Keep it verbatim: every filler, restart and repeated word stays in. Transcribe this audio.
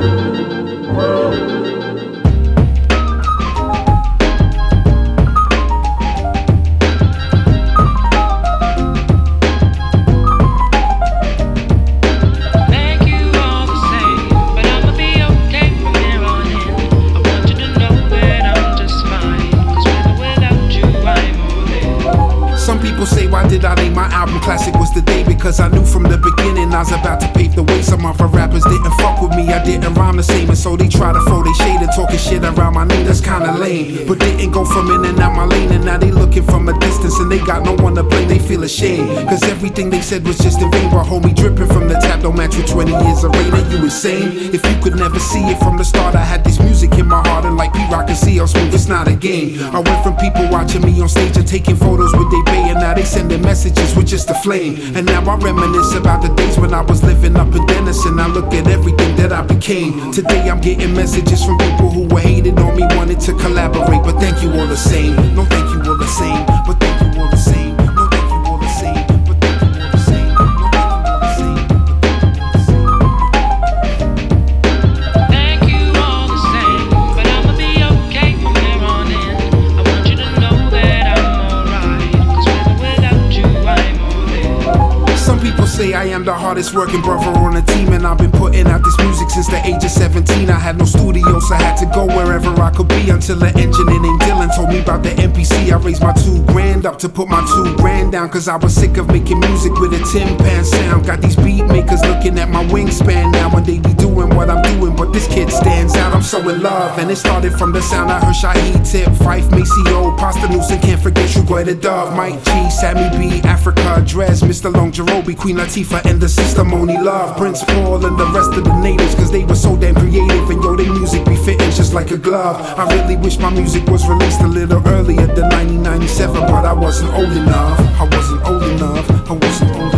Say, why did I name my album Classic Was the Day? Because I knew from the beginning I was about to pave the way. Some other rappers didn't fuck with me, I didn't rhyme the same, and so they try to throw they shade and talking shit around my name. That's kinda lame, but didn't go from in and out my lane, and now they looking from a distance and they got no one to blame. They feel ashamed, cause everything they said was just in vain. But homie, dripping from the tap don't match with twenty years of rain. Are you insane? If you could never see it from the start, I had this music in my heart, and like P-Rock and C L Smooth, it's not a game. I went from people watching me on stage and taking photos with they bay, and now they sending messages with just a flame. And now I reminisce about the days when I was living up in Denison. I look at everything that I became. Today I'm getting messages from people who were hated on me, wanted to collaborate, but thank you all the same. No thank you all the same, but thank you all the same. No thank you all the same, but thank you all the same. No thank you all the same, Thank you all the same, but I'ma be okay from here on in. I want you to know that I'm alright, cause with or without you I'm all there. Some people say I am the hardest working brother on the team, and I've been putting out this music since the age of seventeen. I had no studio, so I had to go wherever I could be, until the engineer named Dylan told me about the M P C. I raised my two grand up to put my two grand down, cause I was sick of making music with a tin pan sound. Got these beat makers looking at my wingspan now, and they be doing what I'm doing, but this kid stands out. I'm so in love, and it started from the sound I heard Shaheed Tip, Fife, Maceo, Pasta Newsom, can't forget Sugar the Dove, Mike G, Sammy B, Africa, Drez, Mister Long Jerobi, Queen Latifah, and the system only love Prince Paul and the rest of the natives, cause they were so damn creative, and yo, they music be fitting just like a glove. I really wish my music was released a little earlier than nineteen ninety-seven, but I wasn't old enough. I wasn't old enough. I wasn't old enough.